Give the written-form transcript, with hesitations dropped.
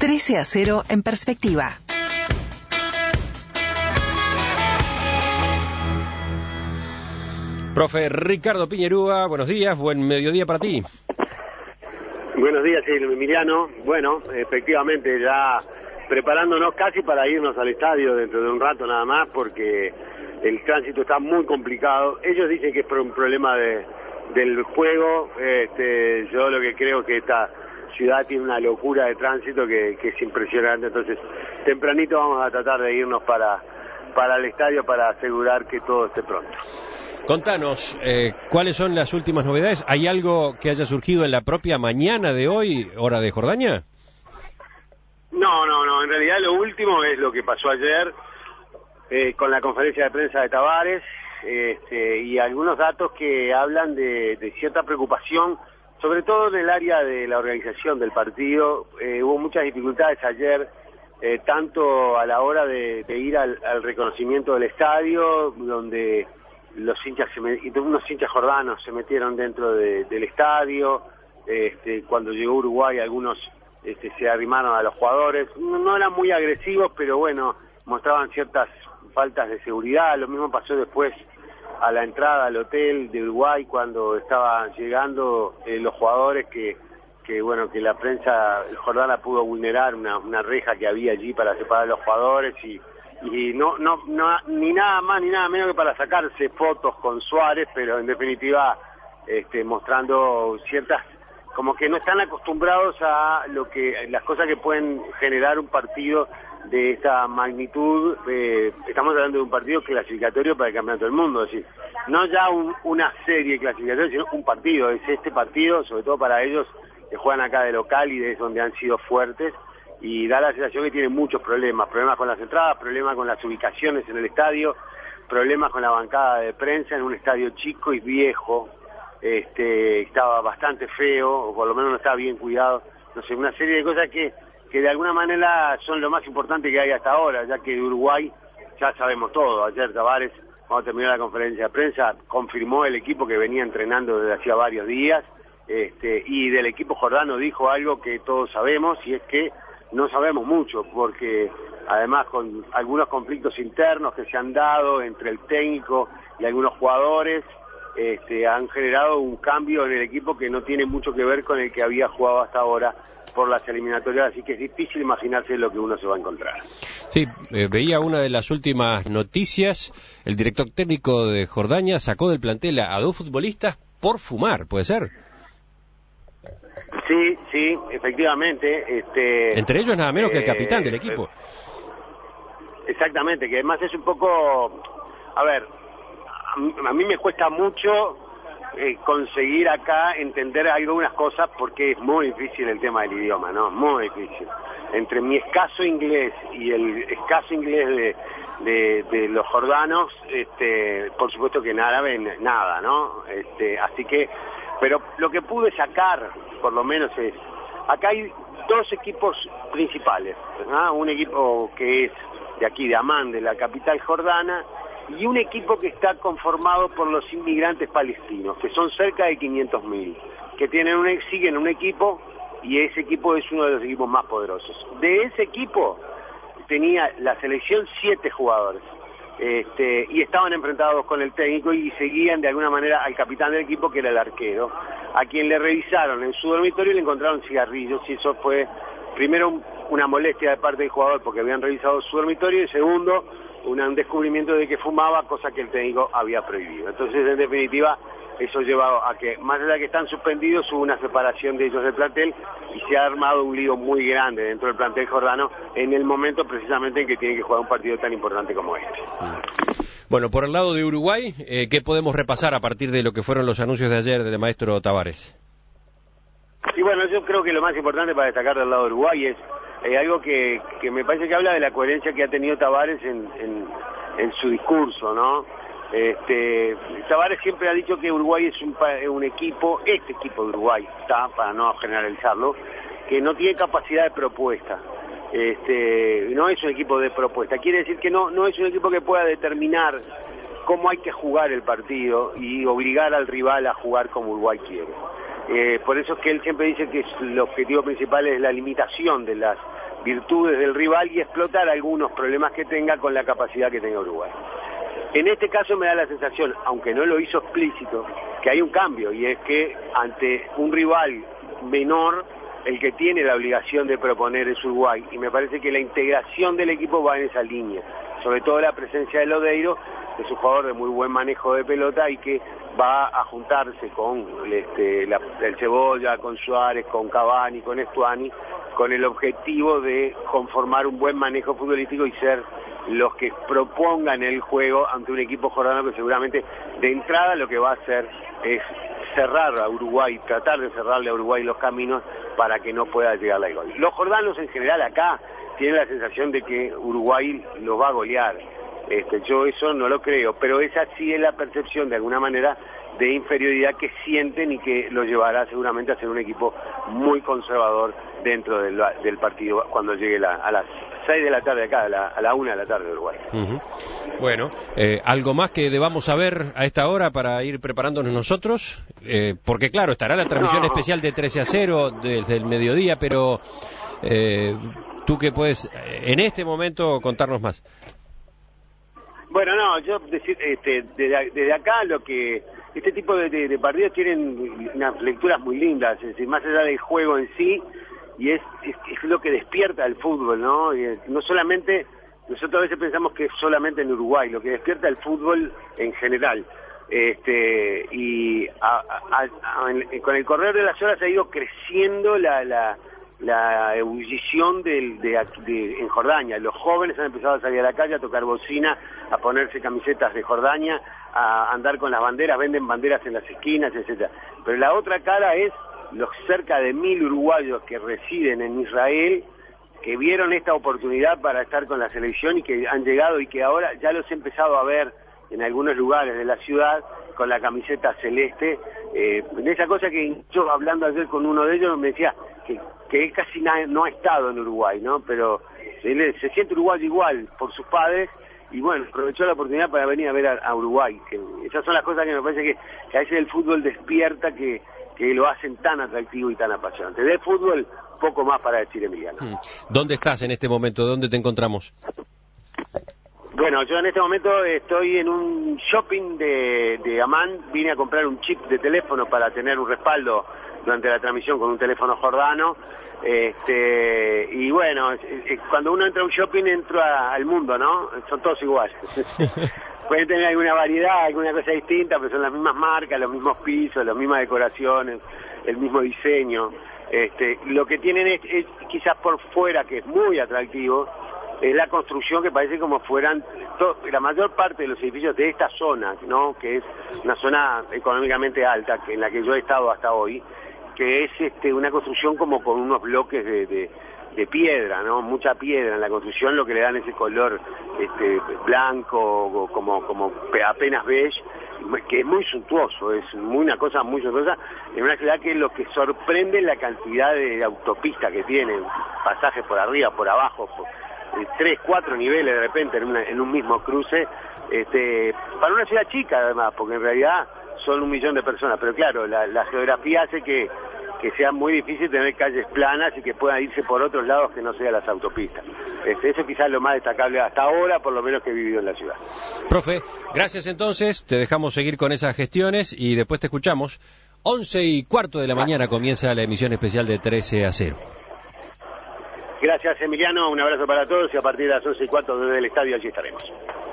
13-0 en perspectiva. Profe Ricardo Piñerúa, buenos días, buen mediodía para ti. Buenos días, Emiliano. Bueno, efectivamente, ya preparándonos casi para irnos al estadio dentro de un rato nada más, porque el tránsito está muy complicado. Ellos dicen que es por un problema del juego. Yo lo que creo que esta ciudad tiene una locura de tránsito que es impresionante. Entonces, tempranito vamos a tratar de irnos para el estadio para asegurar que todo esté pronto. Contanos, ¿cuáles son las últimas novedades? ¿Hay algo que haya surgido en la propia mañana de hoy, hora de Jordania? No, en realidad lo último es lo que pasó ayer con la conferencia de prensa de Tavares y algunos datos que hablan de cierta preocupación, sobre todo en el área de la organización del partido. Hubo muchas dificultades ayer, tanto a la hora de ir al reconocimiento del estadio, donde unos hinchas jordanos se metieron dentro del estadio. Cuando llegó Uruguay, algunos se arrimaron a los jugadores. No eran muy agresivos, pero bueno, mostraban ciertas faltas de seguridad. Lo mismo pasó después a la entrada al hotel de Uruguay, cuando estaban llegando los jugadores, que la prensa jordana pudo vulnerar una reja que había allí para separar a los jugadores y no ni nada más ni nada menos que para sacarse fotos con Suárez, pero en definitiva mostrando ciertas, como que no están acostumbrados a las cosas que pueden generar un partido de esta magnitud. Estamos hablando de un partido clasificatorio para el Campeonato del Mundo, es decir, no ya una serie clasificatoria, sino un partido. Es este partido, sobre todo para ellos que juegan acá de local y es donde han sido fuertes, y da la sensación que tienen muchos problemas con las entradas, problemas con las ubicaciones en el estadio, problemas con la bancada de prensa en un estadio chico y viejo. Estaba bastante feo, o por lo menos no estaba bien cuidado. No sé, una serie de cosas que de alguna manera son lo más importante que hay hasta ahora, ya que de Uruguay ya sabemos todo. Ayer Tavares, cuando terminó la conferencia de prensa, confirmó el equipo que venía entrenando desde hacía varios días, y del equipo jordano dijo algo que todos sabemos, y es que no sabemos mucho, porque además con algunos conflictos internos que se han dado entre el técnico y algunos jugadores, han generado un cambio en el equipo que no tiene mucho que ver con el que había jugado hasta ahora por las eliminatorias, así que es difícil imaginarse lo que uno se va a encontrar. Sí, veía una de las últimas noticias, el director técnico de Jordania sacó del plantel a 2 futbolistas por fumar, ¿puede ser? Sí, efectivamente. Entre ellos nada menos que el capitán del equipo. Exactamente, que además es un poco... A ver, a mí me cuesta mucho conseguir acá entender algunas cosas, porque es muy difícil el tema del idioma, ¿no? Muy difícil. Entre mi escaso inglés y el escaso inglés de los jordanos, por supuesto que en árabe nada, ¿no? Así que... Pero lo que pude sacar, por lo menos, es... Acá hay 2 equipos principales, ¿no? Un equipo que es de aquí, de Amán, de la capital jordana, y un equipo que está conformado por los inmigrantes palestinos, que son cerca de 500.000, que siguen un equipo, y ese equipo es uno de los equipos más poderosos. De ese equipo tenía la selección 7 jugadores. Y estaban enfrentados con el técnico y seguían de alguna manera al capitán del equipo, que era el arquero, a quien le revisaron en su dormitorio y le encontraron cigarrillos, y eso fue primero una molestia de parte del jugador porque habían revisado su dormitorio, y segundo, un descubrimiento de que fumaba, cosa que el técnico había prohibido. Entonces, en definitiva, eso llevado a que, más allá de que están suspendidos, hubo una separación de ellos del plantel y se ha armado un lío muy grande dentro del plantel jordano en el momento precisamente en que tienen que jugar un partido tan importante como este. Bueno, por el lado de Uruguay, ¿qué podemos repasar a partir de lo que fueron los anuncios de ayer del maestro Tavares? Y bueno, yo creo que lo más importante para destacar del lado de Uruguay es algo que me parece que habla de la coherencia que ha tenido Tavares en su discurso, ¿no? Tavares siempre ha dicho que Uruguay es un equipo, este equipo de Uruguay, para no generalizarlo, que no tiene capacidad de propuesta. No es un equipo de propuesta, quiere decir que no es un equipo que pueda determinar cómo hay que jugar el partido y obligar al rival a jugar como Uruguay quiere. Por eso es que él siempre dice que el objetivo principal es la limitación de las virtudes del rival y explotar algunos problemas que tenga con la capacidad que tenga Uruguay. En este caso me da la sensación, aunque no lo hizo explícito, que hay un cambio, y es que ante un rival menor, el que tiene la obligación de proponer es Uruguay, y me parece que la integración del equipo va en esa línea, sobre todo la presencia de Lodeiro, que es un jugador de muy buen manejo de pelota y que va a juntarse con el Cebolla, con Suárez, con Cavani, con Estuani, con el objetivo de conformar un buen manejo futbolístico y ser los que propongan el juego ante un equipo jordano que seguramente de entrada lo que va a hacer es cerrar a Uruguay, tratar de cerrarle a Uruguay los caminos para que no pueda llegar al gol. Los jordanos en general acá tienen la sensación de que Uruguay los va a golear. Yo eso no lo creo, pero esa sí es la percepción de alguna manera de inferioridad que sienten y que lo llevará seguramente a ser un equipo muy conservador dentro del partido cuando llegue a las 6 de la tarde acá, a la 1 de la tarde de Uruguay. Bueno, ¿algo más que debamos saber a esta hora para ir preparándonos nosotros? Porque claro, estará la transmisión especial de 13-0 desde el mediodía, pero tú qué puedes en este momento contarnos más. Bueno, no, yo decir, desde acá lo que este tipo de partidos tienen unas lecturas muy lindas, es decir, más allá del juego en sí, y es lo que despierta el fútbol, ¿no? Y no solamente, nosotros a veces pensamos que es solamente en Uruguay, lo que despierta el fútbol en general. Con el correr de las horas ha ido creciendo la ebullición en Jordania. Los jóvenes han empezado a salir a la calle, a tocar bocina, a ponerse camisetas de Jordania, a andar con las banderas, venden banderas en las esquinas, etcétera. Pero la otra cara es los cerca de 1.000 uruguayos que residen en Israel, que vieron esta oportunidad para estar con la selección y que han llegado y que ahora ya los he empezado a ver en algunos lugares de la ciudad con la camiseta celeste. En esa cosa que yo hablando ayer con uno de ellos me decía que él casi no ha estado en Uruguay, ¿no? Pero él se siente uruguayo igual por sus padres y bueno, aprovechó la oportunidad para venir a ver a Uruguay. Esas son las cosas que me parece que a veces el fútbol despierta, que lo hacen tan atractivo y tan apasionante. De fútbol, poco más para decir, Emiliano. ¿Dónde estás en este momento? ¿Dónde te encontramos? Bueno, yo en este momento estoy en un shopping de Amán. Vine a comprar un chip de teléfono para tener un respaldo durante la transmisión con un teléfono jordano. Y bueno, cuando uno entra a un shopping, entra al mundo, ¿no? Son todos iguales. Pueden tener alguna variedad, alguna cosa distinta, pero son las mismas marcas, los mismos pisos, las mismas decoraciones, el mismo diseño. Lo que tienen es quizás por fuera, que es muy atractivo, es la construcción que parece como fueran la mayor parte de los edificios de esta zona, ¿no? Que es una zona económicamente alta, en la que yo he estado hasta hoy, que es una construcción como con unos bloques de piedra, ¿no? Mucha piedra en la construcción, lo que le dan ese color blanco, como apenas beige, que es muy suntuoso, es una cosa muy suntuosa, en una ciudad que lo que sorprende es la cantidad de autopistas que tienen, pasajes por arriba, por abajo, 3, 4 niveles de repente en un mismo cruce, para una ciudad chica además, porque en realidad son 1 millón de personas, pero claro, la geografía hace que sea muy difícil tener calles planas y que puedan irse por otros lados que no sean las autopistas. Eso quizás es lo más destacable hasta ahora, por lo menos que he vivido en la ciudad. Profe, gracias entonces, te dejamos seguir con esas gestiones y después te escuchamos. 11:15 de la mañana comienza la emisión especial de 13-0. Gracias, Emiliano, un abrazo para todos y a partir de las 11:15 desde el estadio allí estaremos.